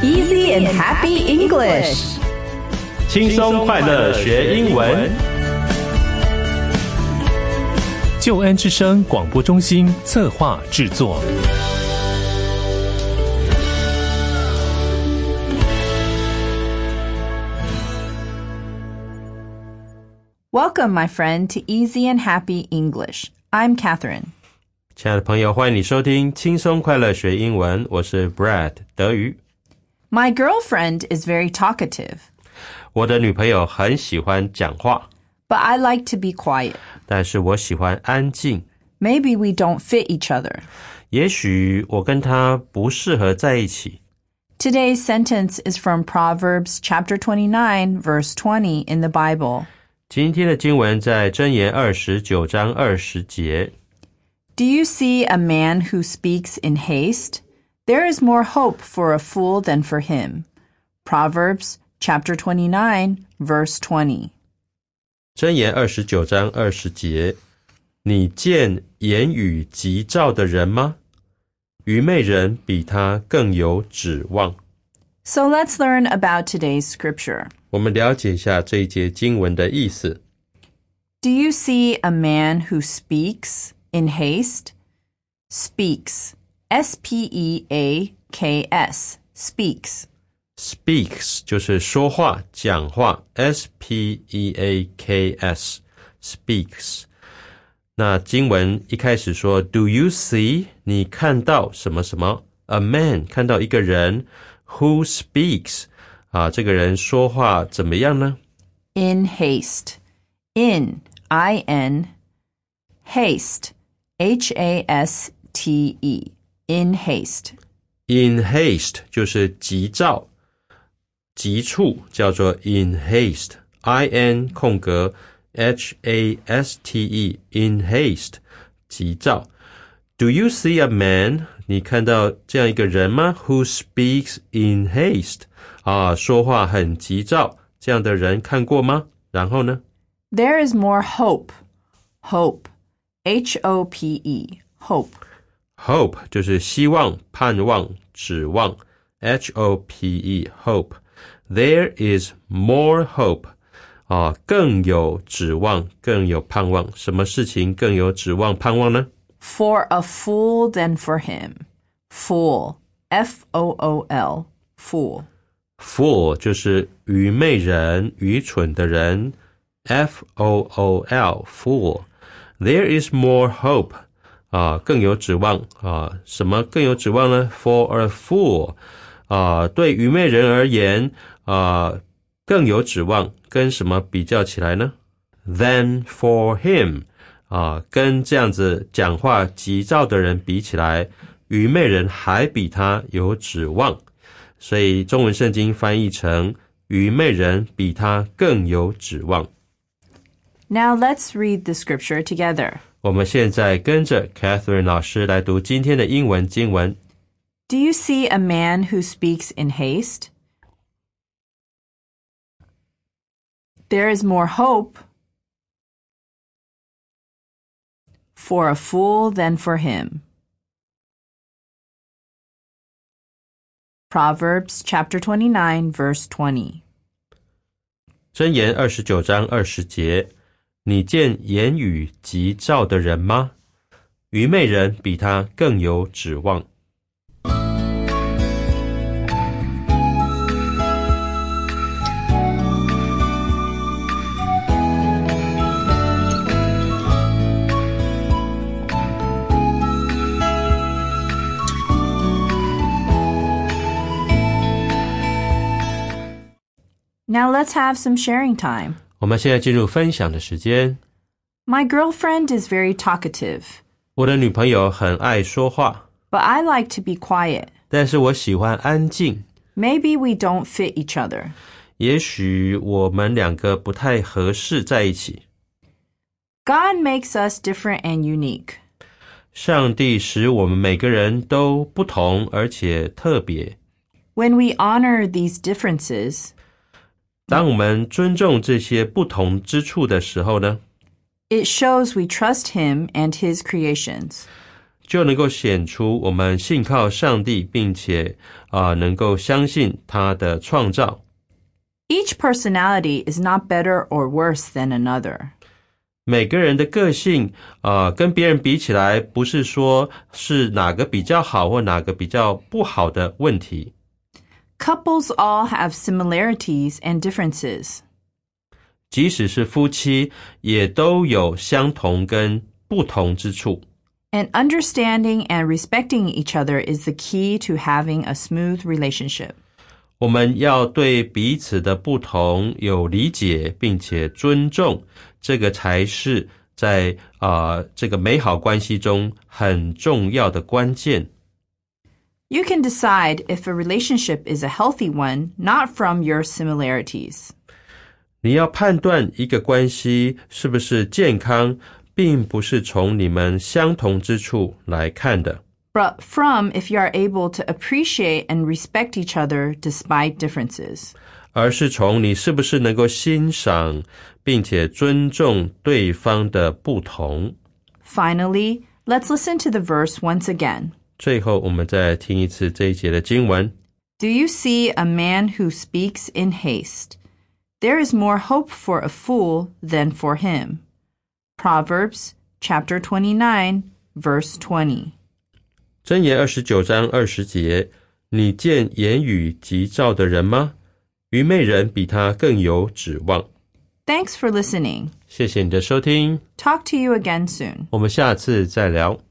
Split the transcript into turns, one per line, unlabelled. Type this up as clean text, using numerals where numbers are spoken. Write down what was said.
Easy and happy English.
轻松快乐学英文。
救恩之声广播中心策划制作。
Welcome, my friend, to Easy and Happy English. I'm Catherine.
亲爱的朋友，欢迎你收听轻松快乐学英文，我是 Brad 德语。
My girlfriend is very talkative.
我的女朋友很喜欢讲话，
But I like to be quiet.
但是我喜欢安静。
Maybe we don't fit each other.
也许我跟她不适合在一起。
Today's sentence is from Proverbs chapter 29, verse 20 in the Bible.
今天的经文在箴言29章20节。
Do you see a man who speaks in haste? There is more hope for a fool than for him. Proverbs chapter 29, verse 20.
箴言29章20节，你见言语急躁的人吗？愚昧人比他更有指望。
So let's learn about today's scripture.
我们了解一下这一节经文的意思。
Do you see a man who speaks in haste? Speaks. S-P-E-A-K-S. Speaks.
Speaks 就是说话、讲话 S-P-E-A-K-S Speaks 那经文一开始说 Do you see 你看到什么什么 A man 看到一个人 Who speaks 这个人说话怎么样呢
In haste. In. I-N. Haste. H-A-S-T-E. In haste.
In haste 就是急躁急促叫做 in haste I-N 空格 H-A-S-T-E in haste 急躁 Do you see a man 你看到这样一个人吗 Who speaks in haste 说话很急躁这样的人看过吗然后呢
There is more hope. Hope. H-O-P-E. Hope.
Hope 就是希望盼望指望 H-O-P-E Hope There is more hope 更有指望更有盼望什么事情更有指望盼望呢
For a fool than for him. Fool. F-O-O-L. Fool.
Fool 就是愚昧人愚蠢的人 F-O-O-L Fool There is more hope更有指望什么更有指望呢 For a fool对愚昧人而言更有指望跟什么比较起来呢 Than for him跟这样子讲话急躁的人比起来愚昧人还比他有指望所以中文圣经翻译成愚昧人比他更有指望
Now let's read the scripture together.
我们现在跟着 Catherine 老师来读今天的英文经文
Do you see a man who speaks in haste? There is more hope for a fool than for him. Proverbs chapter 29, verse 20.
箴言29章20节你见言语急躁的人吗？愚昧人比他更有指望。
Now let's have some sharing time.
我们现在进入分享的时间。
My girlfriend is very talkative.
我的女朋友很爱说话，
But I like to be quiet.
但是我喜欢安静。
Maybe we don't fit each other.
也许我们两个不太合适在一起。
God makes us different and unique.
上帝使我们每个人都不同而且特别。
When we honor these differences,
当我们尊重这些不同之处的时候呢，
it shows we trust Him and His creations.
就能够显出我们信靠上帝，并且能够相信他的创造。
Each personality is not better or worse than another.
每个人的个性跟别人比起来，不是说是哪个比较好或哪个比较不好的问题。
Couples all have similarities and differences.
即使是夫妻，也都有相同跟不同之处。
And understanding and respecting each other is the key to having a smooth relationship.
我们要对彼此的不同有理解，并且尊重，这个才是在这个美好关系中很重要的关键。
You can decide if a relationship is a healthy one, not from your similarities.
你要判断一个关系是不是健康，并不是从你们相同之处来看的。
But from if you are able to appreciate and respect each other despite differences.
而是从你是不是能够欣赏并且尊重对方的不同。
Finally, let's listen to the verse once again.
最后我们再听一次这一节的经文。
Do you see a man who speaks in haste? There is more hope for a fool than for him. Proverbs chapter 29, verse 20.
箴言29章20节，你见言语急躁的人吗？愚昧人比他更有指望。
Thanks for listening.
谢谢你的收听，
Talk to you again soon.
我们下次再聊。